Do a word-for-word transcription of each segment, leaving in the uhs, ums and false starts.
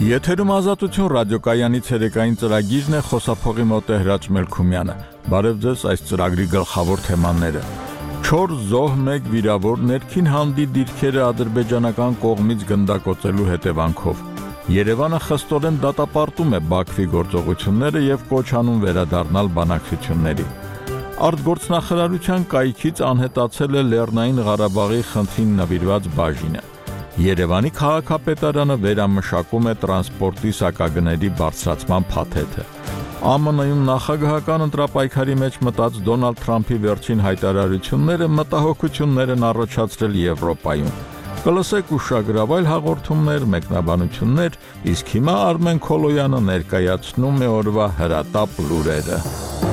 Եթերում ազատություն ռադիոկայանի ցերեկային ծրագիրն է, խոսափողի մոտ է Հրաչ Մելքումյանը։ Բարև ձեզ, այս ծրագրի գլխավոր թեմաները։ Չորս զոհ, մեկ վիրավոր, ներքին հանդի դիրքերը ադրբեջանական կողմից գնդակոծելու հետևանքով։ Երևանը խստորեն դատապարտում է Բաքվի գործողությունները եւ կոչ անում վերադառնալ բանակցությունների։ Արտգործնախարարության կայքից անհետացել է Լեռնային Ղարաբաղի խնդրին նվիրված բաժինը։ Երևանի քաղաքապետարանը վերամշակում է տրանսպորտի սակագների բարձրացման փաթեթը։ ԱՄՆ-ում նախագահական ընտրապայքարի մեջ մտած Դոնալդ Թրամփի վերջին հայտարարությունները մտահոգություններ են առաջացրել Եվրոպայում։ Կլսեք ուշագրավ այլ հաղորդումներ, մեկնաբանություններ, իսկ հիմա Արմեն Քոլոյանը ներկայացնում է օրվա հրատապ լուրերը։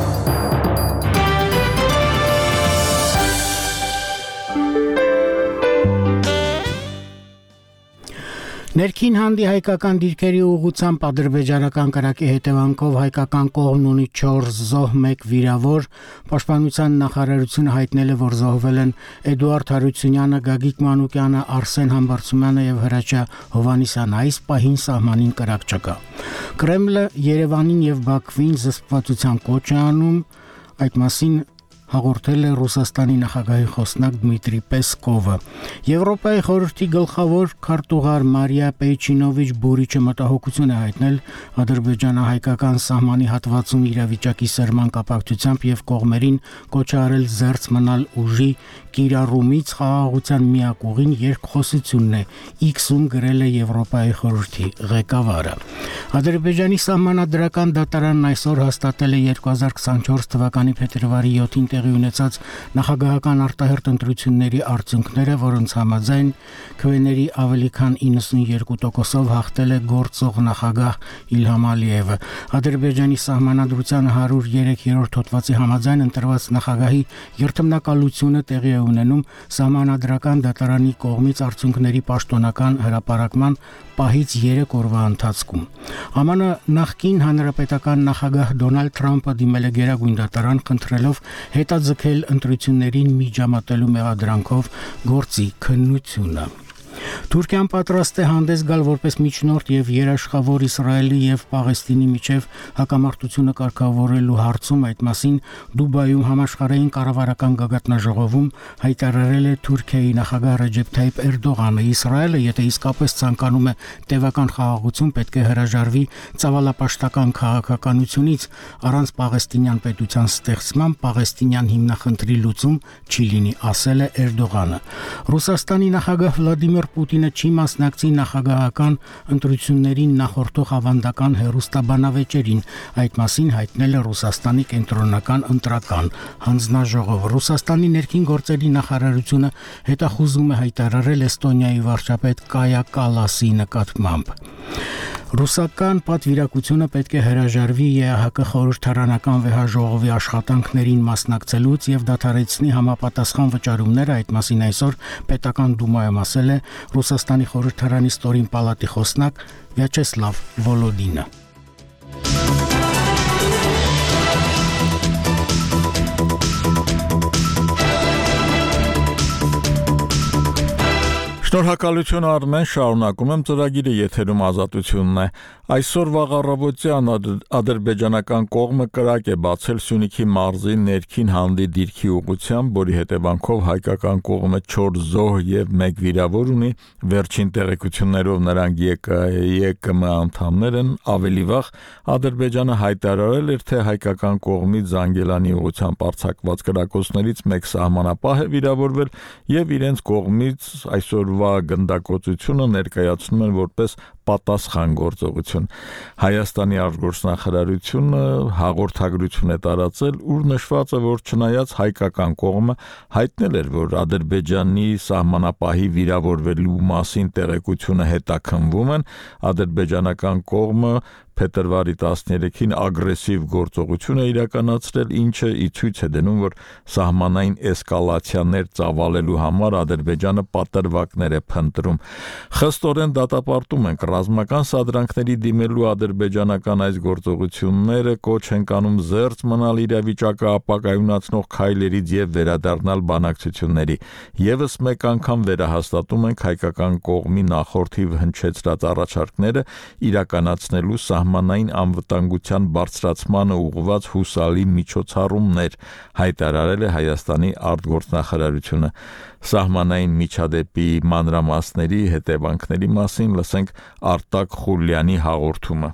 Ներքին հանդի հայկական դիրքերի ուղղությամբ ադրբեջանական կրակի հետևանքով հայկական կողմն ունի չորս զոհ, մեկ վիրավոր։ Պաշտպանության նախարարությունը հայտնել է, որ զոհվել են Էդուարդ Հարությունյանը, Գագիկ Մանուկյանը, Արսեն Համբարձումյանը եւ Հրաչյա Հովհաննիսյանը։ Այս պահին սահմանին կրակ չկա։ Կրեմլը Երևանին եւ Բաքվին զսպվածության կոչ է անում, այդ մասին հաղորդել է Ռուսաստանի նախագահի խոսնակ Դմիտրի Պեսկովը։ Եվրոպայի խորհրդի գլխավոր քարտուղար Մարիա Պեյչինովիչ Բուրիչը մտահոգություն է հայտնել ադրբեջանա-հայկական սահմանի հատվածում իրավիճակի սրման կապակցությամբ եւ կողմերին կոչ արել զերծ մնալ ուժի կիրառումից խաղաղության միակ ուղին երկխոսությունն է, X-ում գրել է Եվրոպայի խորհրդի ղեկավարը։ Ադրբեջանի սահմանադրական դատարանն այսօր հաստատել է երկու հազար քսանչորս թվականի փետրվարի յոթին տեղի ունեցած նախագահական արտահերթ ընտրությունների արդյունքները, որոնց համաձայն քվեների ավելի քան իննսունյոթ տոկոսով հաղթել է գործող նախագահ Իլհամ Ալիևը։ Ադրբեջանի սահմանադրության հարյուր երեքերորդ հոդվածի համաձայն ընտրված նախագահի երթմնակալությունը տեղի է ունենում սահմանադրական դատարանի կողմից արդյունքների պաշտոնական հրապարակման պահից երեք օրվա ընթացքում։ ԱՄՆ նախկին հանրապետական նախագահ Դոնալդ Թրամփը դիմել է Գերագույն դատարան, խնդրելով հետաձգել ընտրություններին միջամտելու մեղադրանքով գործի քննությունը։ Թուրքիան պատրաստ է հանդես գալ որպես միջնորդ եւ երաշխավոր Իսրայելի եւ Պաղեստինի միջև հակամարտությունը կարգավորելու հարցում, այդ մասին Դուբայում համաշխարհային կառավարական գագաթնաժողովում հայտարարել է Թուրքիայի նախագահ Ռեջեփ Թայիփ Էրդողանը։ Իսրայելը, եթե իսկապես ցանկանում է տևական խաղաղություն, պետք է հրաժարվի ցավալապաշտական քաղաքականությունից, առանց պաղեստինյան պետության ստեղծման պաղեստինյան հիմնախնդրի լուծում չի լինի, ասել է Էրդողանը։ Ռուսաստանի նախագահ Վլադիմիր Պուտինը չի մասնակցի նախագահական ընտրություններին նախորդող ավանդական հեռուստաբանավեճերին, այդ մասին հայտնել է Ռուսաստանի կենտրոնական ընտրական հանձնաժողովը։ Ռուսաստանի ներքին գործերի նախարարությունը հետախուզում է հայտարարել Էստոնիայի վարչապետ Կայա Կալասի նկատմամբ։ Ռուսական պատվիրակությունը պետք է հրաժարվի ԵԱՀԿ խորհրդարանական վեհաժողովի աշխատանքներին մասնակցելուց եւ դադարեցնի համապատասխան վճարումները, այդ մասին այսօր պետական դումայում ասել է Ռուսաստանի խորհրդարանի ստորին պալատի խոսնակ Վյաչեսլավ Վոլոդինը։ Շնորհակալություն Արմեն, շարունակում եմ ծրագիրը, եթերում ազատությունն է։ Այսօր վաղ առավոտյան ադրբեջանական կողմը կրակ է բացել Սյունիքի մարզի ներքին հանդի դիրքի ուղղությամբ, որի հետևանքով հայկական կողմը չորս զոհ եւ մեկ վիրավոր ունի։ Վերջին տեղեկություններով նրանք ԵԿՄ անդամներ են։ Ավելի վաղ Ադրբեջանը հայտարարել էր, թե հայկական կողմից Զանգելանի ուղղությամբ արձակված կրակոցներից մեկ սահմանապահ է վիրավորվել եւ իրենց կողմից այսօր գնդակոծությունը ներկայացնում են որպես պատասխան գործողություն։ Հայաստանի արտգործնախարարությունը հաղորդագրություն է տարածել, ուր նշված է, որ չնայած հայկական կողմը հայտնել էր, որ Ադրբեջանի սահմանապահի վիրավորվելու մասին տեղեկությունը հետաքննվում են, ադրբեջանական կողմը փետրվարի տասներեքին ագրեսիվ գործողություն է իրականացրել, ինչը ի ցույց է դնում, որ սահմանային էսկալացիաներ ծավալելու համար Ադրբեջանը պատրվակներ է փնտրում։ Խստորեն դատապարտում ենք ռազմական սադրանքների դիմելու ադրբեջանական այս գործողությունները կոչ են կանում զերծ մնալ իրավիճակը ապակայունացնող քայլերից եւ վերադառնալ բանակցությունների։ Եվս մեկ անգամ վերահաստատում ենք հայկական կողմի նախորդիվ հնչեցրած առաջարկները իրականացնելու սահմանային անվտանգության բարձրացմանը ուղղված հուսալի միջոցառումներ, հայտարարել է Հայաստանի արտգործնախարարությունը։ Սահմանային միջադեպի մանրամասների հետևանքների մասին լսենք Արտակ Խուլյանի հաղորդումը։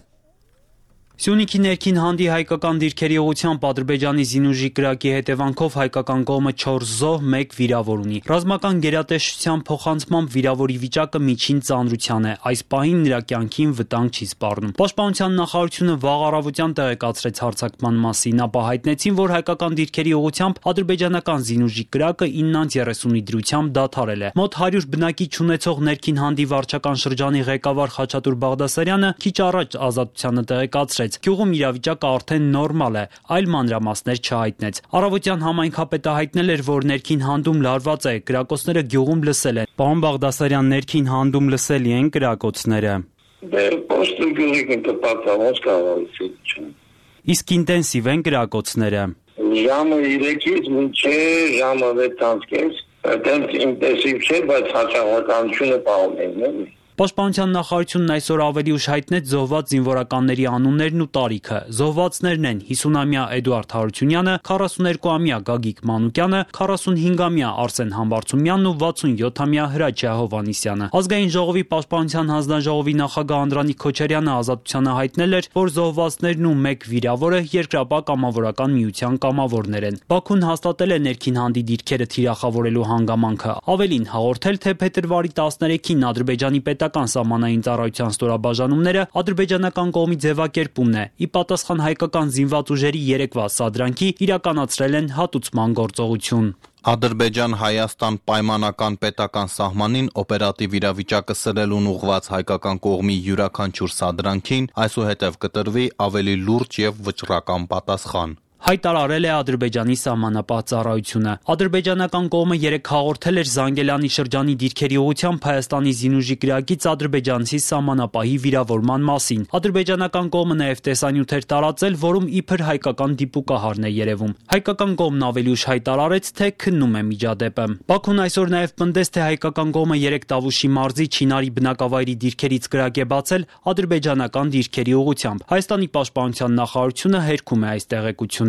Սյունիքի ներքին հանդի հայկական դիրքերի ուղղությամբ Ադրբեջանի զինուժի կրակի հետևանքով հայկական կողմը չորս զոհ, մեկ վիրավոր ունի։ Ռազմական գերատեսչության փոխանցմամբ վիրավորի վիճակը միջին ծանրության է։ Այս պահին նրա կյանքին վտանգ չի սպառնում։ Պաշտպանության նախարարությունը վաղ առավոտյան տեղեկացրեց հարձակման մասին, ապա հայտնեցին, որ հայկական դիրքերի ուղղությամբ ադրբեջանական զինուժի կրակը ինը երեսունի դրությամբ դադարել է։ Մոտ հարյուր բնակիչ ունեցող ներքին հանդի վարչական շրջանի ղեկավար Խաչատուր Բաղդասարյանը քիչ առաջ Ազատությանը տեղեկացրեց. Գյուղում իրավիճակը արդեն նորմալ է, այլ մանրամասներ չհայտնեց։ Առավոտյան համայնքապետը հայտնել էր, որ ներքին հանդում լարված է, կրակոցները գյուղում լսել են։ Պարոն Բաղդասարյան, ներքին հանդում լսելի են կրակոցները։ Դե պոստը գյուղի կպատահած կավարություն։ Իսկ ինտենսիվ են կրակոցները։ Ժամը երեքից մինչև ժամը վեցից, այդտեղ ինտենսիվ չէ, բայց հաճախականությունը պահում են։ Պաշտպանության նախարարությունն այսօր ավելի ուշ հայտնեց զոհված զինվորականների անուններն ու տարիքը։ Զոհվածներն են հիսունամյա Էդուարդ Հարությունյանը, քառասուներկուամյա Գագիկ Մանուկյանը, քառասունհինգամյա Արսեն Համբարձումյանն ու վաթսունյոթամյա Հրաչյա Հովհաննիսյանը։ Ազգային ժողովի պաշտպանության հանձնաժողովի նախագահ Անդրանիկ Քոչարյանը Ազատությանը հայտնել էր, որ զոհվածներն ու մեկ վիրավորը Երկրապահ կամավորական միության կամավորներ են։ Բաքուն հաստատել է ներքին հանդի դիրքերը թիրախավորելու հանգամանքը։ Ավելին հաղորդել, թե փետրվարի տասներեքին Ադրբեջանի պետական սահմանային ծառայության ստորաբաժանումները ադրբեջանական կողմի ձևակերպումն է։ Ի պատասխան հայկական զինված ուժերի երեկվա սադրանքի իրականացրել են հատուցման գործողություն։ Ադրբեջան-Հայաստան պայմանական պետական սահմանին օպերատիվ իրավիճակը սրելուն ուղղված հայկական կողմի յուրաքանչյուր սադրանքին այսուհետև կտրվի ավելի լուրջ եւ վճռական պատասխան։ Հայտարարել է Ադրբեջանի սահմանապահ ծառայությունը։ Ադրբեջանական կողմը երեկ հաղորդել էր Զանգելանի շրջանի դիրքերի ուղղությամբ Հայաստանի զինուժի կրակից ադրբեջանցի սահմանապահի վիրավորման մասին։ Ադրբեջանական կողմը նաև տեսանյութ էր տարածել, որում իբր հայկական դիպուկահարն է երևում։ Հայկական կողմն ավելի ուշ հայտարարեց, թե քննում է միջադեպը։ Բաքուն այսօր նաև պնդեց, թե հայկական կողմը երեք Տավուշի մարզի Չինարի բնակավայրի դիրքերից կրակ է բացել ադրբեջանական դիրքերի ուղղությամբ։ Հայաստանի պաշտպանության նախարարությունը հերքում է այս տեղեկությունը։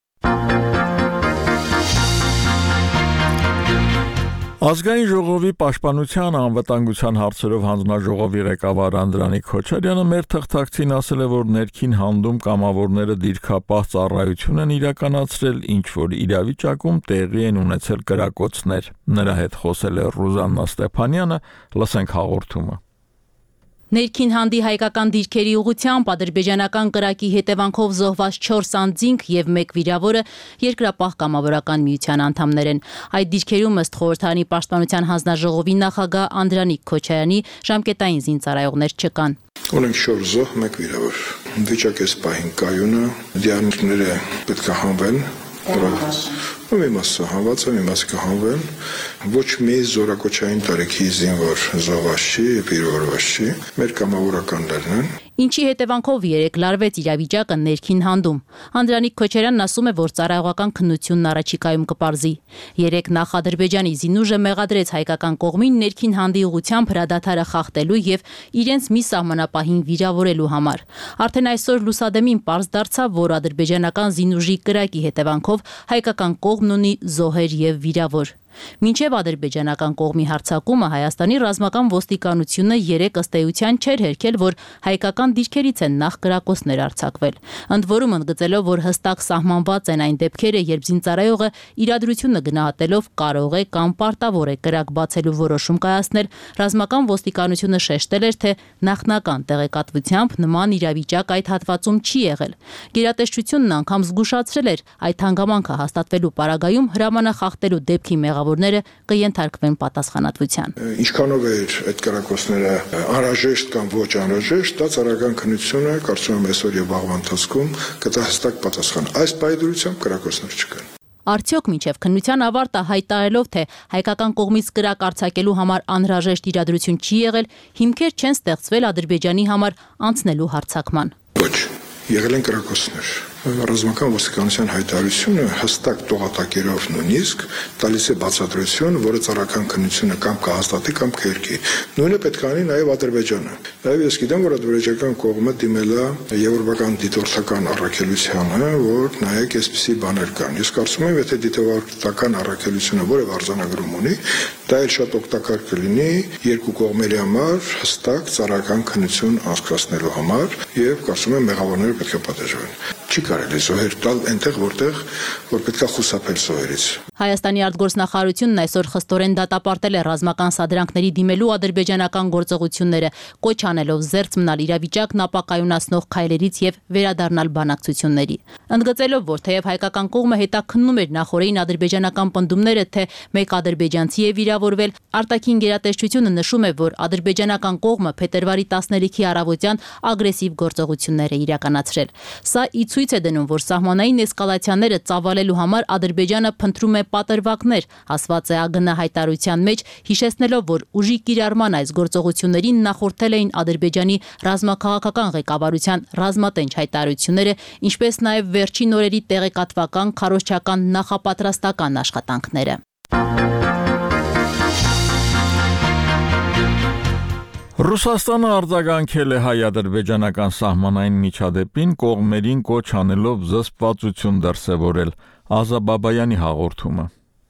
Ազգային ժողովի պաշտպանության անվտանգության հարցերով հանձնաժողովի ղեկավար Անդրանիկ Քոչարյանը մեր թղթակցին ասել է, որ ներքին հանդում կամավորները դիրքապահ ծառայություն են իրականացրել, ինչ որ իրավիճակում տեղի են ունեցել կրակոցներ։ Նրա հետ խոսել է Ռուզաննա Ստեփանյանը, լսենք հաղորդումը։ Ներքին հանդի հայկական դիրքերի ուղղությամբ ադրբեջանական կրակի հետևանքով զոհված չորս անձինք եւ մեկ վիրավորը Երկրապահ կամավորական միության անդամներ են։ Այդ դիրքերում ըստ խորհրդարանի պաշտպանության հանձնաժողովի նախագահ Անդրանիկ Քոչարյանի ժամկետային զինծառայողներ չկան։ Ունենք չորս զոհ, մեկ վիրավոր։ Վիճակը սպահին կայուն է, դիալիզները պետք է հանվեն։ Մի մասը հանված է, մի մասը կհանվեն, ոչ մի զորակոչային տարիքի զինվոր զոհված չի, վիրավորված չի, մեր կամավորականներն են։ Ինչի հետևանքով երեք լարվեց իրավիճակը ներքին հանդում։ Անդրանիկ Քոչարյանն ասում է, որ ծառայողական քննությունն առաջիկայում կպարզի։ Երեք նախ Ադրբեջանի զինուժը մեղադրեց հայկական կողմին ներքին հանդի ուղղությամբ հրադադարը խախտելու եւ իրենց մի սահմանապահին վիրավորելու համար։ Արդեն այսօր լուսադեմին պարզ դարձավ, որ ադրբեջանական զինուժի կրակի հետևանքով հայկական կողմն ունի զոհեր եւ վիրավոր։ Մինչև ադրբեջանական կողմի հարձակումը Հայաստանի ռազմական ոստիկանությունը երեք ըստ էության չէր հերքել, որ հայկական դիրքերից են նախ կրակոցներ արձակվել։ Ընդ որում ընդգծելով, որ հստակ սահմանված են այն դեպքերը, երբ զինծառայողը իրադրությունը գնահատելով կարող է կամ պարտավոր է կրակ բացելու որոշում կայացնել, ռազմական ոստիկանությունը շեշտել էր, թե նախնական տեղեկատվությամբ նման իրավիճակ այդ հատվածում չի եղել։ Գերատեսչությունն անգամ զգուշացրել էր, այդ հանգամանքը հաստատվելու պարագայում հրամանախախտելու դեպքի մեղավորները կենթարկվեն պատասխանատվության։ Ինչքանով էր այդ կրակոցները անհրաժեշտ կամ ոչ անհրաժեշտ, դա ծառայական քննությունը կարծում եմ այսօր եւ վաղվա ընթացքում կտա հստակ պատասխան։ Այս պայմանությամբ կրակոցներ չկան։ Արդյոք մինչև քննության ավարտը հայտարարելով, թե հայկական կողմից կրակ արձակելու համար անհրաժեշտ իրադրություն չի եղել, հիմքեր չեն ստեղծվել Ադրբեջանի համար անցնելու հարձակման։ Ոչ, եղել են կրակոցներ։ Ռազմական ոստիկանության հայտարարությունը հստակ տողատակերով նույնիսկ տալիս է բացատրություն, որը ծառայական քննությունը կամ կհաստատի կամ կերկի։ Նույնը պետք է անի նաև Ադրբեջանը։ Նաև ես գիտեմ, որ ադրբեջանական կողմը դիմել է եվրոպական դիտորդական առաքելությանը, որ նայեք այսպիսի բաներ կան։ Ես կարծում եմ, եթե դիտորդական առաքելությունը որևէ արձանագրում ունի, դա էլ շատ օգտակար կլինի երկու կողմերի համար հստակ ծառայական քննություն անցկացնելու համար եւ կարծում եմ մեղավորները պետք է պատժվեն։ Չի կարելի զոհեր տալ այնտեղ, որտեղ որ պետք է խուսափել զոհերից։ Հայաստանի արտգործնախարարությունն այսօր խստորեն դատապարտել է ռազմական սադրանքների դիմելու ադրբեջանական գործողությունները, կոչ անելով զերծ մնալ իրավիճակն ապակայունացնող քայլերից եւ վերադառնալ բանակցությունների։ Ընդգծելով, որ թեև հայկական կողմը հետաքննում էր նախորդին ադրբեջանական պնդումները, թե մեկ ադրբեջանցի է վիրավորվել, արտաքին գերատեսչությունը նշում է, որ ադրբեջանական կողմը փետրվարի տասներեքի առավոտյան ագրեսիվ գործողություններ է իրականացրել։ Սա ի ցույց է դնում, որ սահմանային էսկալացիաները ծավալելու համար Ադրբեջանը փնտրում է պատրվակներ, ասված է ԱԳՆ հայտարարության մեջ, հիշեցնելով, որ ուժի կիրառման այս գործողություններին նախորդել էին Ադրբեջանի ռազմաքաղաքական ղեկավարության ռազմատենչ հայտարարությունները, ինչպես նաև վերջին օրերի տեղեկատվական, քարոզչական, նախապատրաստական աշխատանքները։ Ռուսաստանը արձագանքել է հայ-ադրբեջանական սահմանային միջադեպին, կողմերին կոչ անելով զսպվածություն դրսևորել։ Ազա Բաբայանի հաղորդումը։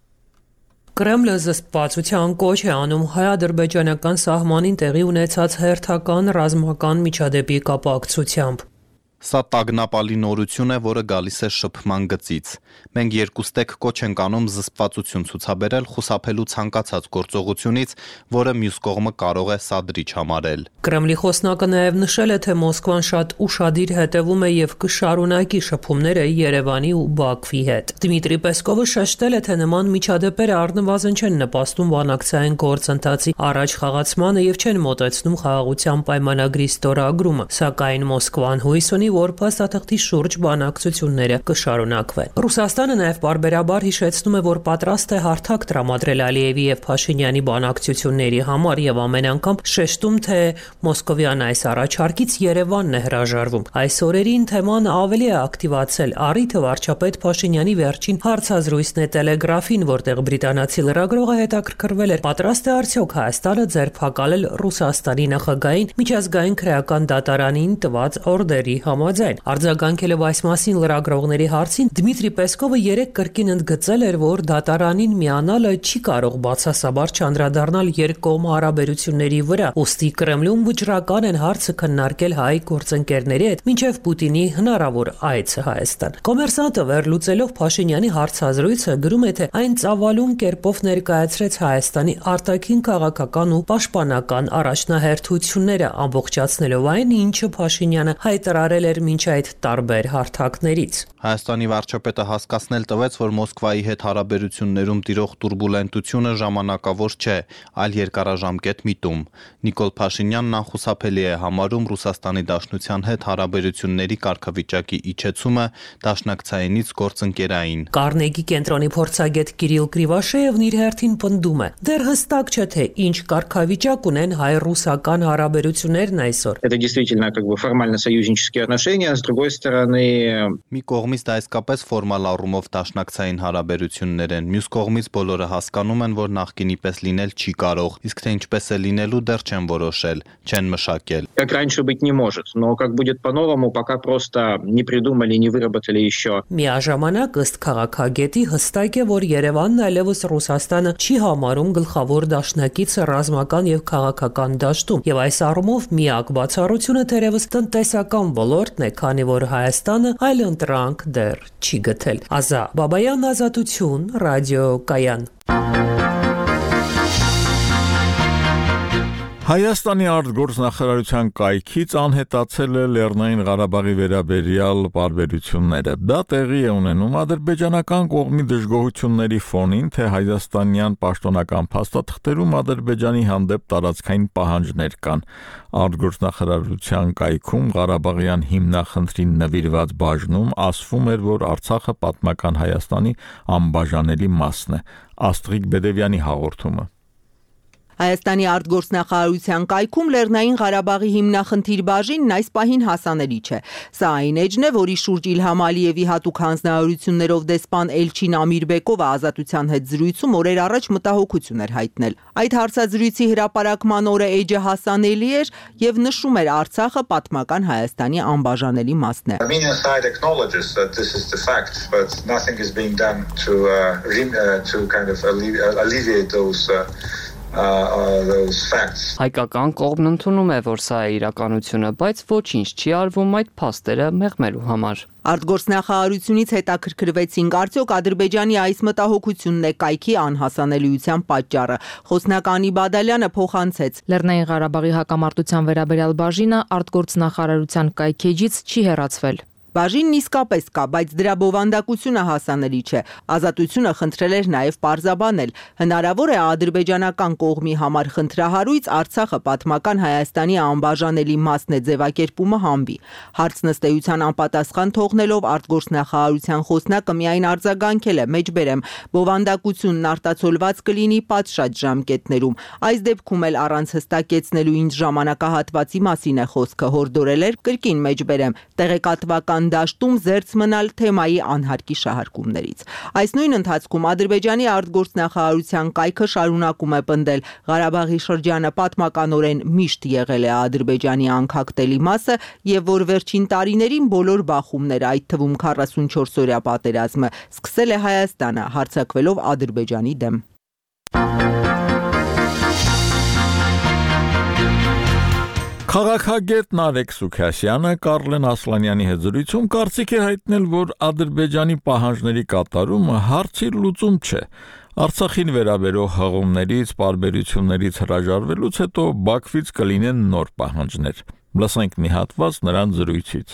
Կրեմլը զսպվածության կոչ է անում հայ-ադրբեջանական սահմանին տեղի ունեցած հերթական ռազմական միջադեպի կապակցությամբ։ Սա տագնապալի նորություն է, որը գալիս է շփման գծից։ Մենք երկուստեք կոչ ենք անում զսպվածություն ցուցաբերել խուսափելու ցանկացած գործողությունից, որը մյուս կողմը կարող է սադրիչ համարել։ Կրեմլի խոսնակը նաև նշել է, թե Մոսկվան շատ ուշադիր հետևում է եւ կշարունակի շփումները Երևանի ու Բաքվի հետ։ Դմիտրի Պեսկովը շեշտել է, թե նման միջադեպերը առնվազն չեն նպաստում բանակցային գործընթացի առաջ խաղացմանը եւ չեն մոտեցնում խաղաղության պայմանագրի ստորագրումը, սակայն Մոսկվան հույս ունի, որ փաստաթղթի շուրջ բանակցությունները կշարունակվեն։ Ռուսաստանը նաև պարբերաբար հիշեցնում է, որ պատրաստ է հարթակ տրամադրել Ալիևի եւ Փաշինյանի բանակցությունների համար եւ ամեն անգամ շեշտում, թե մոսկովյան այս առաջարկից Երևանն է հրաժարվում։ Այս օրերին թեման ավելի է ակտիվացել առիթը վարչապետ Փաշինյանի վերջին հարցազրույցն է Տելեգրաֆին, որտեղ բրիտանացի լրագրողը հետաքրքրվել էր, պատրաստ է արդյոք Հայաստանը ձերբակալել Ռուսաստանի նախագահին միջազգային քրեական դատարանին տված օրդերի համաձայն։ Արձագանքելով այս մասին լրագրողների հարցին, Դմիտրի Պեսկովը երեկ կրկին ընդգծել էր, որ դատարանին միանալը չի կարող բացասաբար չանդրադառնալ երկկողմ հարաբերությունների վրա, ուստի Կրեմլում վճռական են հարցը քննարկել հայ գործընկերների հետ մինչև Պուտինի հնարավոր այցը Հայաստան։ Կոմերսանտը վերլուծելով Փաշինյանի հարցազրույցը գրում է, թե այն ծավալուն կերպով ներկայացրեց Հայաստանի արտաքին քաղաքական ու պաշտպանական առաջնահերթությունները, ամբողջացնելով այն, ինչը Փաշինյանը հայտարարել էր մինչ այդ տարբեր հարթակներից։ Հայաստանի վարչապետը հասկացնել տվեց, որ Մոսկվայի հետ հարաբերություններում տիրող տուրբուլենտությունը ժամանակավոր չէ, այլ երկարաժամկետ միտում։ Նիկոլ Փաշինյանն անխուսափելի է համարում Ռուսաստանի Դաշնության հետ հարաբերությունների կարգավիճակի իջեցումը դաշնակցայինից գործընկերային։ Կարնեգի կենտրոնի փորձագետ Կիրիլ Կրիվաշեևն իր հերթին պնդում է. դեռ հստակ չէ, թե ինչ կարգավիճակ ունեն հայ-ռուսական հարաբերություններն այսօր։ Это действительно как бы формально союзнические отношения, с другой стороны Մի կողմից դա իսկապես ֆորմալ առումով դաշնակցային հարաբերություններ են, մյուս կողմից բոլորը հասկանում են, որ նախկինի պես լինել չի կարող, իսկ թե ինչպես է լինելու դեռ չեն որոշել, չեն մշակել։ Как раньше быть не может, но как будет по-новому, пока просто не придумали, не выработали еще. Միաժամանակ ըստ քաղաքագետի հստակ է, որ Երևանն այլևս Ռուսաստանը չի համարում գլխավոր դաշնակիցը ռազմական եւ քաղաքական դաշտում, եւ այս առումով միակ բացառությունը թերևս տնտեսական ոլորտն է, քանի որ Հայաստանը այլ ընտրանք դեռ չի գտել։ Ազա Բաբայան, Ազատություն, ռադիո Կայան։ Հայաստանի արտգործնախարարության կայքից անհետացել է Լեռնային Ղարաբաղի վերաբերյալ պարբերությունները։ Դա տեղի է ունենում ադրբեջանական կողմի դժգոհությունների ֆոնին, թե հայաստանյան պաշտոնական փաստաթղթերում Ադրբեջանի հանդեպ տարածքային պահանջներ կան։ Արտգործնախարարության կայքում Ղարաբաղյան հիմնախնդրին նվիրված բաժնում ասվում էր, որ Արցախը պատմական Հայաստանի անբաժանելի մասն է։ Աստղիկ Բեդևյանի հաղորդումը։ Հայաստանի արտգործնախարարության կայքում Լեռնային Ղարաբաղի հիմնախնդիր բաժինն այս պահին հասանելի չէ։ Սա այն էջն է, որի շուրջ Իլհամ Ալիևի հատուկ հանձնարարություններով դեսպան Էլչին Ամիրբեկովը Ազատության հետ զրույցում օրեր առաջ մտահոգություն էր հայտնել։ Այդ հարցազրույցի հրապարակման օրը էջը հասանելի էր եւ նշում էր Արցախը պատմական Հայաստանի անբաժանելի մասն է։ Armenian side acknowledges that this is the fact, but nothing is being done to uh, uh, to kind of alleviate those uh, Uh, those facts. Հայկական կողմն ընդունում է, որ սա է իրականությունը, բայց ոչինչ չի արվում այդ փաստերը մեղմելու համար։ Արտգործնախարարությունից հետաքրքրվեցինք, արդյոք Ադրբեջանի այս մտահոգությունն է կայքի անհասանելիության պատճառը։ Խոսնակ Անի Բադալյանը փոխանցեց. Լեռնային Ղարաբաղի հակամարտության վերաբերյալ բաժինը արտգործնախարարության կայքեջից չի հեռացվել։ Բաժինն իսկապես կա, բայց դրա բովանդակությունը հասանելի չէ։ Ազատությունը խնդրել էր նաև պարզաբանել։ Հնարավոր է ադրբեջանական կողմի համար խնդրահարույց Արցախը պատմական Հայաստանի անբաժանելի մասն է ձևակերպումը հանվի։ Հարցն ըստ էության անպատասխան թողնելով արտգործնախարարության խոսնակը միայն արձագանքել է, մեջբերեմ, բովանդակությունն արտացոլված կլինի պատշաճ ժամկետներում։ Այս դեպքում էլ առանց հստակեցնելու ինչ ժամանակահատվածի մասին է խոսքը, հորդորել էր կրկին մեջբերեմ, տեղեկատվական դաշտում զերծ մնալ թեմայի անհարկի շահարկումներից։ Այս նույն ընթացքում Ադրբեջանի արտգործնախարարության կայքը շարունակում է պնդել Ղարաբաղի շրջանը պատմականորեն միշտ եղել է Ադրբեջանի անկախտելի մասը եւ որ վերջին տարիներին բոլոր բախումները, այդ թվում քառասունչորս օրյա պատերազմը, սկսել է Հայաստանը հարձակվելով Ադրբեջանի դեմ։ Քաղաքագետ Նարեկ Սուքասյանը Կարլեն Ասլանյանի հետ զրույցում կարծիք է հայտնել, որ Ադրբեջանի պահանջների կատարումը հարցի լուծում չէ։ Արցախին վերաբերող հղումներից, պարբերություններից հրաժարվելուց հետո Բաքվից կլինեն նոր պահանջներ։ Լսենք մի հատված նրան զրույցից։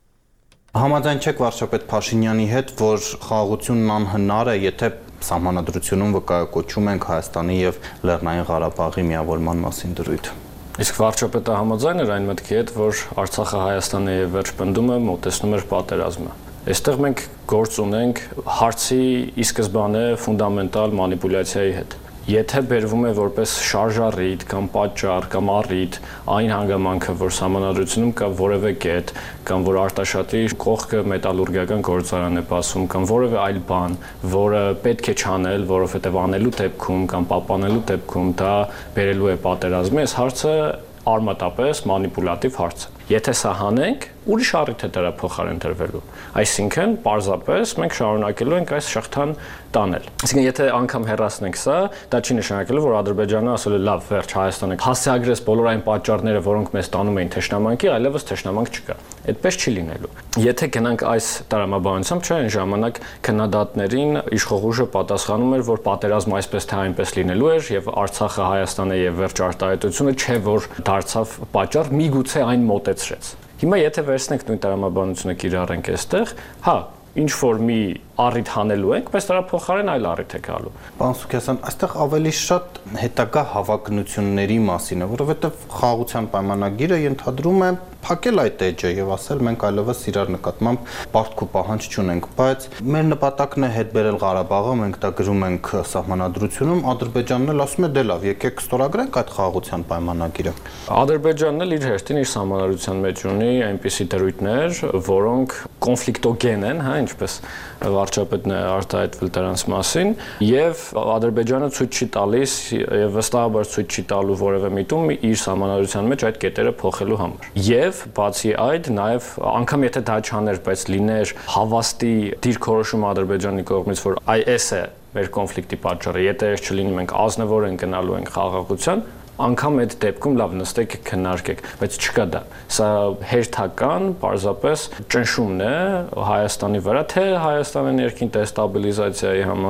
Համաձայն չեք վարչապետ Փաշինյանի հետ, որ խաղաղությունն անհնար է, եթե սահմանադրությունում վկայակոչում ենք Հայաստանի եւ Լեռնային Ղարաբաղի միավորման մասին դրույթ։ Իսկ վարչապետը համաձայն էր այն մտքի հետ, որ Արցախը Հայաստանի եւ վերջ պնդումը մոտեցնում էր պատերազմը։ Այստեղ մենք գործ ունենք հարցի ի սկզբանե ֆունդամենտալ մանիպուլյացիայի հետ։ Եթե բերվում է որպես շարժառիթ կամ պատճառ կամ առիթ այն հանգամանքը, որ սահմանադրությունում կա որևէ կետ կամ որ արտաշատի կողքը մետալուրգիական գործարան է պասում կամ որևէ այլ բան, որը պետք է չանել, որովհետև անելու դեպքում կամ պահպանելու դեպքում դա բերելու է պատերազմի, այս հարցը արմատապես մանիպուլատիվ հարց է։ Եթե սա հանենք, ուրիշ առիթ է դրա փոխարեն դրվելու։ Այսինքն, պարզապես մենք շարունակելու ենք այս շղթան տանել։ Այսինքն, եթե անգամ հեռացնենք սա, դա չի նշանակելու, որ Ադրբեջանը ասել է լավ, վերջ Հայաստանը հասցեագրես բոլոր այն պատճառները, որոնք մեզ տանում էին թշնամանքի, այլևս թշնամանք չկա։ Այդպես չի լինելու։ Եթե գնանք այս տրամաբանությամբ, չէ, այն ժամանակ քննադատներին իշխող ուժը պատասխանում էր, որ պատերազմը այսպես թե այնպես լինելու էր եւ Արցախը Հայաստանը եւ վերջ արտահայտությունը չէ, որ դարձավ պատճառ, միգուցե այն մոտեցրեց։ Հիմա եթե վերցնենք նույն տրամաբանությունը կիրառենք այստեղ, հա, ինչ որ մի առիթ հանելու ենք, բայց դրա փոխարեն այլ առիթ է գալու։ Պարոն Սուքասյան, այստեղ ավելի շատ հետագա հավակնությունների մասին է, որովհետև խաղաղության պայմանագիրը ենթադրում է փակել այդ էջը եւ ասել մենք այլևս իրար նկատմամբ պարտք ու պահանջ չունենք, բայց մեր նպատակն է հետ բերել Ղարաբաղը, մենք դա գրում ենք սահմանադրությունում, Ադրբեջանն էլ ասում է դե լավ, եկեք ստորագրենք այդ խաղաղության պայմանագիրը։ Ադրբեջանն էլ իր հերթին իր սահմանադրության մեջ ունի այնպիսի դրույթներ, որոնք կոնֆլիկտոգեն են, հա, ինչպես վարչապետն է արտահայտվել դրանց մասին, եւ Ադրբեջանը ցույց չի տալիս եւ վստահաբար ցույց չի տալու որևէ միտում իր սահմանադրության մեջ այդ կետերը փոխելու համար։ Եվ բացի այդ, նաեւ անգամ եթե դա չաներ, բայց լիներ հավաստի դիրքորոշում Ադրբեջանի կողմից, որ այս է մեր կոնֆլիկտի պատճառը, եթե այս չլինի, մենք ազնվոր ենք գնալու ենք խաղաղության, անգամ այդ դեպքում լավ նստեք քննարկեք, բայց չկա դա։ Սա հերթական, պարզապես ճնշումն է Հայաստանի վրա, թե Հայաստանի ներքին դեստաբիլիզացիայի համար, թե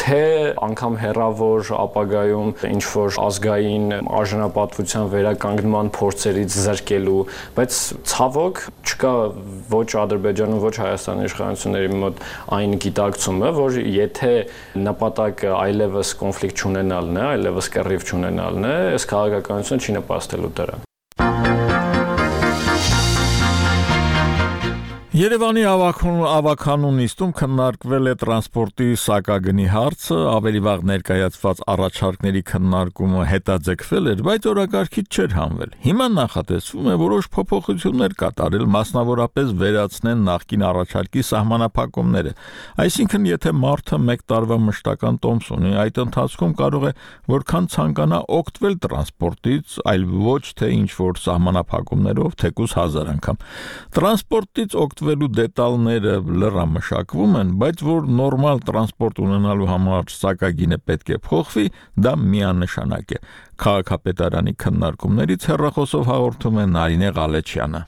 թե անգամ հերավոր ապագայում ինչ որ ազգային արժանապատվության վերականգնման փորձերից զրկելու, բայց ցավոք չկա ոչ Ադրբեջանում, ոչ Հայաստանի իշխանությունների մոտ այն գիտակցումը, որ եթե նպատակը այլևս կոնֆլիկտ չունենալն է, այլևս կռիվ չունենալն է, այս քաղաքականությունը չի նպաստելու դրան։ Երևանի ավականու նիստում քննարկվել է տրանսպորտի սակագնի հարցը, ավելի վաղ ներկայացված առաջարկների քննարկումը հետաձգվել էր, բայց օրակարգից չէր հանվել։ Հիմա նախատեսվում է որոշ փոփոխություններ կատարել, մասնավորապես վերացնեն նախկին առաջարկի սահմանափակումները։ Այսինքն, եթե մարդը մեկ տարվա մշտական տոմս ունի, այդ ընթացքում կարող է որքան ցանկանա օգտվել տրանսպորտից, այլ ոչ թե ինչ-որ սահմանափակումներով, թեկուզ հազար անգամ։ Տրանսպորտից օգտվել Վելու դետալները լրամշակվում են, բայց որ նորմալ տրանսպորտ ունենալու համար սակագինը պետք է փոխվի, դա միանշանակ է։ Քաղաքապետարանի քննարկումներից հեռախոսով հաղորդում է Նարինե Ղալեչյանը։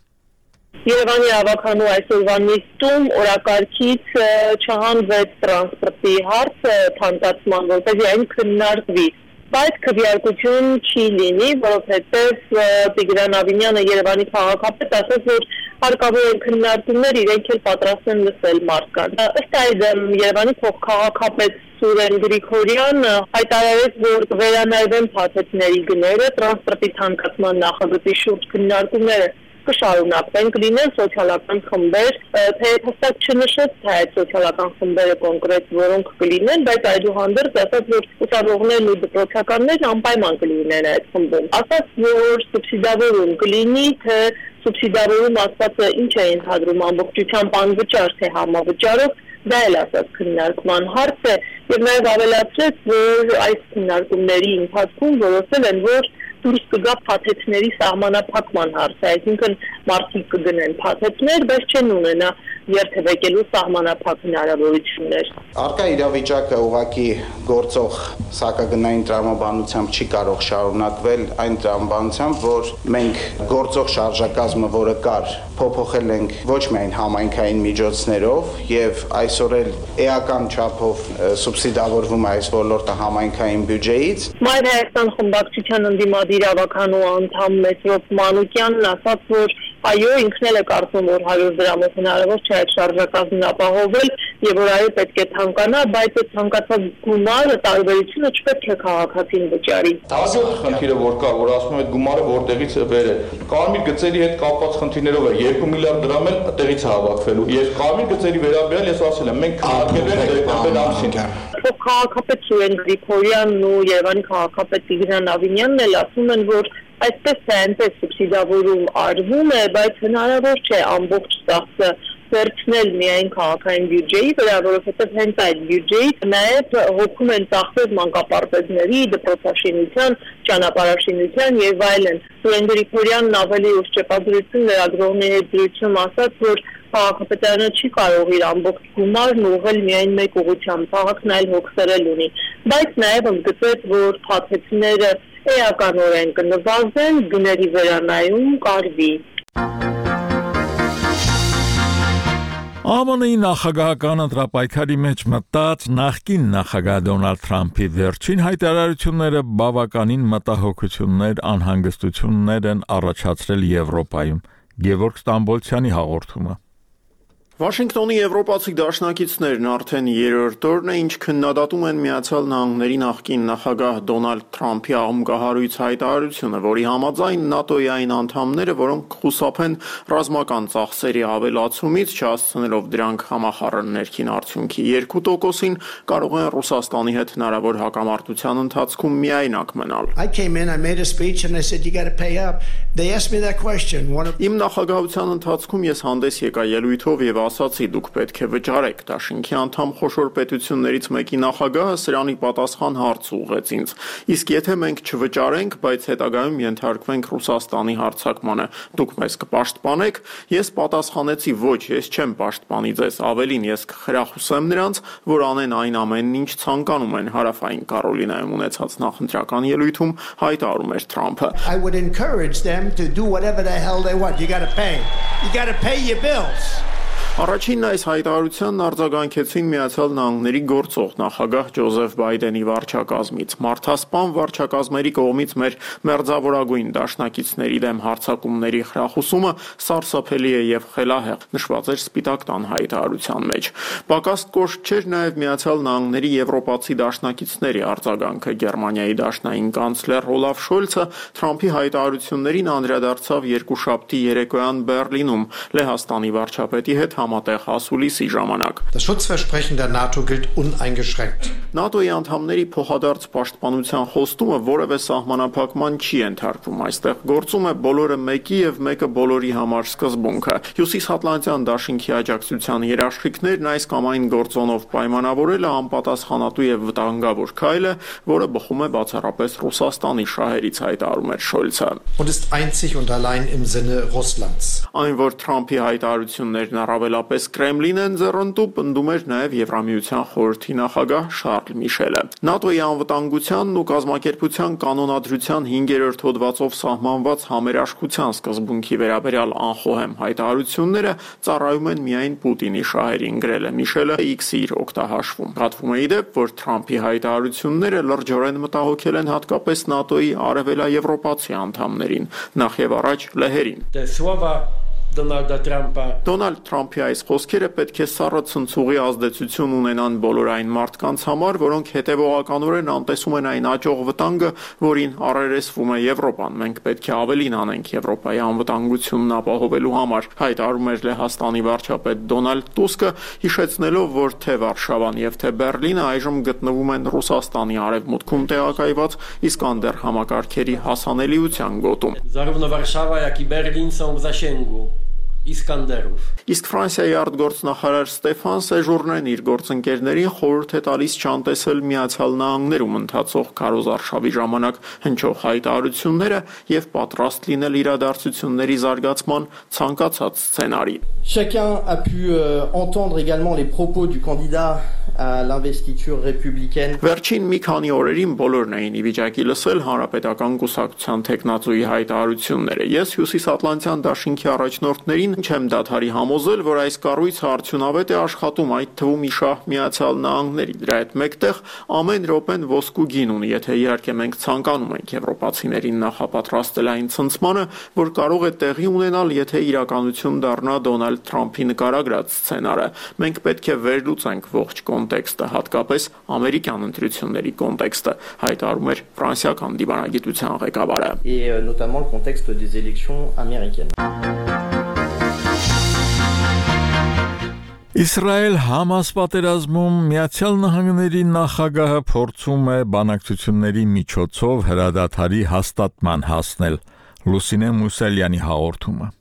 Երևանի ավականու այսօրվա նիստում օրակարգից չհանվեց տրանսպորտի հարցը թանկացման, որպեսզի այն քննարկվի։ Բայց քվեարկություն չի լինի, որովհետև Տիգրան Ավինյանը Երևանի քաղաքապետ ասաց, որ հարկավոր են քննարկումներ, իրենք էլ պատրաստ են լսել մարդկանց։ Ըստ այդմ Երևանի փոխքաղաքապետ Սուրեն Գրիգորյանը հայտարարեց, որ վերանայվեն փաթեթների գները, տրանսպորտի թանկացման նախագծի շուրջ քննարկումները կշարունակվեն, կլինեն սոցիալական խմբեր, թեև հստակ չնշեց, թե այդ սոցիալական խմբերը կոնկրետ որոնք կլինեն, բայց այդուհանդերձ ասաց, որ ուսանողներն ու դպրոցականներն անպայման կլինեն այդ խմբում։ Ասաց, որ սուբսիդավորում կլինի, թե սուբսիդավորում ասվածը ինչ է ընդհանրում ամբողջությամբ անվճար, թե համավճարով, դա էլ ասաց քննարկման հարց է, եւ նաեւ ավելացրեց, որ այս քննարկումների ընթացքում որոշել են, որ դուրս կգա փաթեթների սահմանափակման հարցը, այսինքն մարդիկ կգնեն փաթեթներ, բայց չեն ունենա երթևեկելու սահմանափակ հնարավորություններ։ Առկա իրավիճակը ուղղակի գործող սակագնային տրամաբանությամբ չի կարող շարունակվել այն տրամաբանությամբ, որ մենք գործող շարժակազմը, որը կար, փոփոխել ենք ոչ միայն համայնքային միջոցներով եւ այսօր էլ էական չափով սուբսիդավորվում է այս ոլորտը համայնքային բյուջեից։ Մայր Հայաստան խմբակցության ընդդիմադիր ավականու անդամ Մեսրոպ Մանուկյանն ասաց, որ այո, ինքն էլ է կարծում, որ հարյուր դրամով հնարավոր չէ այդ շարժակազմն ապահովել եւ որ այո պետք է թանկանա, բայց այդ թանկացած գումարը տարբերությունը չպետք է քաղաքացին վճարի։ Հաջորդ խնդիրը որ կա, որ ասում եմ այդ գումարը որտեղից է բերել։ Կարմիր գծերի հետ կապված խնդիրներով է երկու միլիարդ դրամ էլ տեղից է հավաքվելու։ Ես կարմիր գծերի վերաբերյալ ես ասել եմ, մենք քննարկել ենք դեկտեմբեր ամսին։ Քաղաքապետ Սուրեն Գրիգորյանն ու Երևանի քաղաքապետ Տիգրան Ավինյանն էլ ասում են, որ այսպես թե այնպես սուբսիդավորում արվում է, բայց հնարավոր չէ ամբողջ ծախսը վերցնել միայն քաղաքային բյուջեի վրա, որովհետև հենց այդ բյուջեից նաև հոգում են ծախսեր մանկապարտեզների, դպրոցաշինության, ճանապարհաշինության եւ այլն։ Սուրեն Գրիգորյանն ավելի ուշ ճեպազրույցում լրագրողների հետ զրույցում ասաց, որ քաղաքապետարանը չի կարող իր ամբողջ գումարն ուղղել միայն մեկ ուղղությամբ, քաղաքն այլ հոգսերել ունի, բայց նաև ընդգծեց, որ փաթեթները էականորեն կնվազեն, գների վերանայում կարվի։ ԱՄՆ-ի նախագահական ընտրապայքարի մեջ մտած նախկին նախագահ Դոնալդ Թրամփի վերջին հայտարարությունները բավականին մտահոգություններ, անհանգստություններ են առաջացրել Եվրոպայում։ Գևորգ Ստամբոլցյանի հաղորդումը։ Վաշինգտոնի եվրոպացի դաշնակիցներն արդեն երրորդ օրն է, ինչ քննադատում են Միացյալ Նահանգների նախկին նախագահ Դոնալդ Թրամփի աղմկահարույց հայտարարությունը, որի համաձայն ՆԱՏՕ-ի այն անդամները, որոնք խուսափեն ռազմական ծախսերի ավելացումից, չհասցնելով դրանք համախառն ներքին արդյունքի երկու տոկոսին, կարող են Ռուսաստանի հետ հնարավոր հակամարտության ընթացքում միայնակ մնալ։ Իմ նախագահության ընթացքում ես հանդես եկա ելույթով եւ ասացի, դուք պետք է վճարեք։ Դաշինքի անդամ խոշոր պետություններից մեկի նախագահը սրանի պատասխան հարց ուղղեց ինձ։ Իսկ եթե մենք չվճարենք, բայց հետագայում ենթարկվենք Ռուսաստանի հարձակմանը, դուք մեզ կպաշտպանեք։ Ես պատասխանեցի, ոչ, ես չեմ պաշտպանի ձեզ, ավելին ես կխրախուսեմ նրանց, որ անեն այն ամենն, ինչ ցանկանում են Հարավային Կարոլինայում ունեցած նախընտրական ելույթում հայտարարում էր Թրամփը։ I would encourage them to do whatever the hell they want. You got to pay. You got to pay your bills. Առաջինն այս հայտարարությանն արձագանքեցին Միացյալ Նահանգների գործող նախագահ Ջոզեֆ Բայդենի վարչակազմից։ Մարդասպան վարչակազմերի կողմից մեր մերձավորագույն դաշնակիցների դեմ հարձակումների խրախուսումը սարսափելի է եւ խելահեղ, նշված էր Սպիտակ տան հայտարարության մեջ։ Պակաս կոշտ չէր նաեւ Միացյալ Նահանգների եվրոպացի դաշնակիցների արձագանքը։ Գերմանիայի դաշնային կանցլեր Օլաֆ Շոլցը Թրամփի հայտարարություններին անդրադարձավ երկուշաբթի երեկոյան Բեռլինում Լեհաստանի վարչապետի հետ համատեղ ասուլիսի ժամանակ։ Das Schutzversprechen der NATO gilt uneingeschränkt. ՆԱՏՕ-ի անդամների փոխադարձ պաշտպանության խոստումը որևէ սահմանափակման չի ենթարկվում։ Այստեղ գործում է բոլորը մեկի եւ մեկը բոլորի համար սկզբունքը։ Հյուսիսատլանտյան դաշինքի աջակցության երաշխիքներն այս կամ այն գործոնով պայմանավորելը անպատասխանատու եւ վտանգավոր քայլ է, որը բխում է բացառապես Ռուսաստանի շահերից, հայտարարում էր Շոլցը։ Und ist einzig und allein im Sinne Russlands. Այն, որ Թրամփի հայտարարություններն առավելապես Կրեմլին են ձեռնտու, պնդում էր նաեւ Եվրամիության խորհրդի նախագահ Շարլ Միշելը։ ՆԱՏՕ-ի անվտանգությանն ու կազմակերպության կանոնադրության հինգերորդ հոդվածով սահմանված համերաշխության սկզբունքի վերաբերյալ անխոհեմ հայտարարությունները ծառայում են միայն Պուտինի շահերին, գրել է Միշելը X-ի իր օգտահաշվում։ Պատվում է ի դեպ, որ Թրամփի հայտարարությունները լրջորեն մտահոգել են հատկապես ՆԱՏՕ-ի արևելաեվրոպացի անդամներին, նախ եւ առաջ լեհերին։ Դոնալդա Թրամփը Դոնալդ Թրամփի այս խոսքերը պետք է սառը ցնցուղի ազդեցություն ունենան բոլոր այն մարդկանց համար, որոնք հետևողականորեն անտեսում են այն աճող վտանգը, որին առերեսվում է Եվրոպան։ Մենք պետք է ավելին անենք Եվրոպայի անվտանգությունն ապահովելու համար, հայտարարում էր Լեհաստանի վարչապետ Դոնալդ Տուսկը, հիշեցնելով, որ թե Վարշավան եւ թե Բեռլինը այժմ գտնվում են Ռուսաստանի արևմուտքում տեղակայված Իսկանդեր համակարգերի հասանելիության գոտում։ Zarówno Warszawa, jak i Berlin są w zasięgu Իսկանդերով։ Իսկ Ֆրանսիայի արտգործնախարար Ստեֆան Սեժուրնեն իր գործընկերներին խորհուրդ է տալիս չանտեսել Միացյալ Նահանգներում ընթացող քարոզարշավի ժամանակ հնչող հայտարարությունները եւ պատրաստ լինել իրադարձությունների զարգացման ցանկացած սցենարի։ Chacun a pu euh, entendre également les propos du candidat à l'investiture républicaine. Վերջին մի քանի օրերին բոլորն էին ի վիճակի լսել հանրապետական կուսակցության տեխնացուի հայտարարությունները։ Ես հյուսիսատլանտյան դաշինքի առաջնորդներին չեմ դադարի համոզել, որ այս կառույցը արդյունավետ է աշխատում, այդ թվում իշահ Միացյալ Նահանգների։ Դրա հետ մեկտեղ ամեն րոպեն ոսկու գին ունի, եթե իհարկե մենք ցանկանում ենք եվրոպացիներին նախապատրաստել այն ցնցմանը, որ կարող է տեղի ունենալ, եթե իրականություն դառնա Դոնալդ Թրամփի նկարագրած սցենարը։ Մենք պետք է վերլուծենք ողջ կոնտեքստը, հատկապես ամերիկյան ընտրությունների կոնտեքստը, հայտարարում էր ֆրանսիական դիվանագիտության ղեկավարը։ Et euh, notamment le contexte des élections américaines. Իսրայել-Համաս պատերազմում Միացյալ Նահանգների նախագահը փորձում է բանակցությունների միջոցով հրադադարի հաստատման հասնել։ Լուսինե Մուսալյանի հաղորդումը։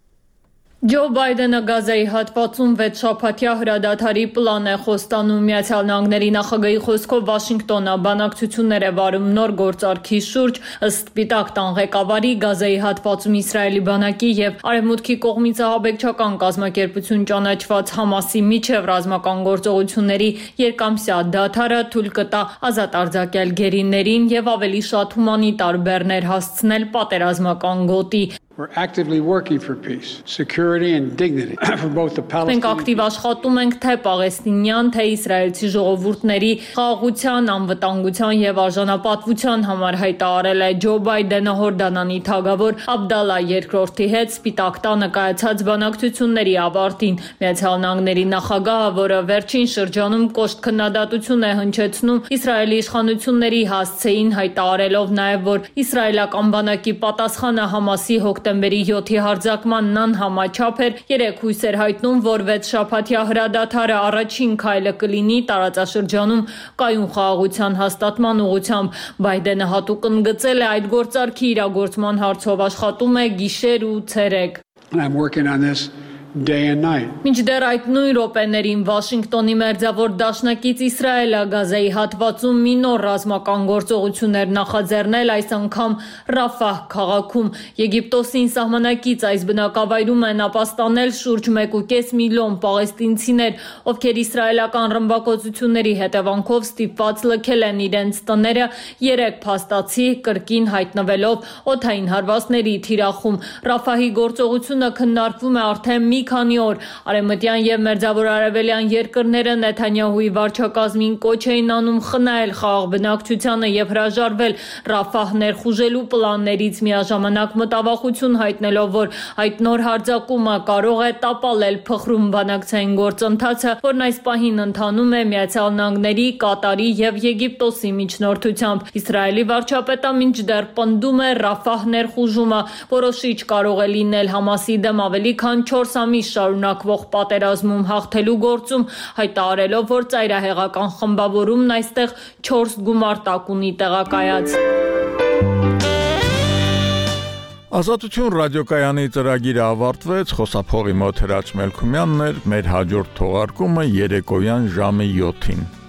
Ջո Բայդենը Գազայի հատվածում վեց շաբաթյա հրադադարի պլան է խոստանում։ Միացյալ Նահանգների նախագահի խոսքով Վաշինգտոնը բանակցություններ է վարում նոր գործարքի շուրջ, ըստ Սպիտակ տան ղեկավարի Գազայի հատվածում Իսրայելի բանակի եւ Արևմուտքի կողմից ահաբեկչական կազմակերպություն ճանաչված Համասի միջև ռազմական գործողությունների երկամսյա դադարը թույլ կտա ազատ արձակել գերիներին եւ ավելի շատ հումանիտար բեռներ հասցնել պատերազմական գոտի։ We're actively working for peace, security and dignity for both the Palestinians. Մենք ակտիվ աշխատում ենք թե պաղեստինյան, թե իսրայելցի ժողովուրդների խաղաղության, անվտանգության եւ արժանապատվության համար, հայտարարել է Ջո Բայդենը Հորդանանի թագավոր Աբդալլա երկրորդի հետ Սպիտակ տանը կայացած բանակցությունների ավարտին։ Միացյալ Նահանգների նախագահը, որը վերջին շրջանում կոշտ քննադատություն է հնչեցնում Իսրայելի իշխանությունների հասցեին, հայտարարելով նաեւ, որ իսրայելական բանակի պատասխանը Համասի հոկտեմբերի յոթի հարձակմանն անհամաչափ էր, երեք հույս էր հայտնում, որ վեց շաբաթյա հրադադարը առաջին քայլը կլինի տարածաշրջանում կայուն խաղաղության հաստատման ուղղությամբ։ Բայդենը հատուկ ընդգծել է այդ գործարքի իրագործման հարցով աշխատում է գիշեր ու ցերեկ։ I'm working on this day and night. Մինչդեռ այդ նույն րոպեներին Վաշինգտոնի մերձավոր դաշնակից Իսրայելը Գազայի հատվածում մի նոր ռազմական գործողություններ նախաձեռնել, այս անգամ Ռաֆահ քաղաքում։ Եգիպտոսին սահմանակից այս բնակավայրում են ապաստանել շուրջ մեկ ու կես միլիոն պաղեստինցիներ, ովքեր իսրայելական ռմբակոծությունների հետևանքով ստիպված լքել են իրենց տները, երեք փաստացի կրկին հայտնվելով օդային հարվածների թիրախում։ Ռաֆահի գործողությունը քննարկվում է արդեն մի մի քանի օր արևմտյան եւ մերձավոր արևելյան երկրները Նեթանյահուի վարչակազմին կոչ էին անում խնայել խաղաղ բնակչությանը եւ հրաժարվել Ռաֆահ ներխուժելու պլաններից, միաժամանակ մտավախություն հայտնելով, որ այդ նոր հարձակումը կարող է տապալել փխրուն բանակցային գործընթացը, որն այս պահին ընթանում է Միացյալ Նահանգների, Կատարի եւ Եգիպտոսի միջնորդությամբ։ Իսրայելի վարչապետը մինչդեռ պնդում է Ռաֆահ ներխուժումը որոշիչ կարող է լինել Համասի դեմ ավելի քան չորս ամիս շարունակվող պատերազմում հաղթելու գործում, հայտարարելով, որ ծայրահեղական խմբավորումն այստեղ չորս գումարտակ ունի տեղակայած։ Ազատություն ռադիոկայանի ծրագիրը ավարտվեց, խոսափողի մոտ Հրաչ Մելքումյանն էր, մեր հաջորդ թողարկումը երեկոյան ժամը յոթին։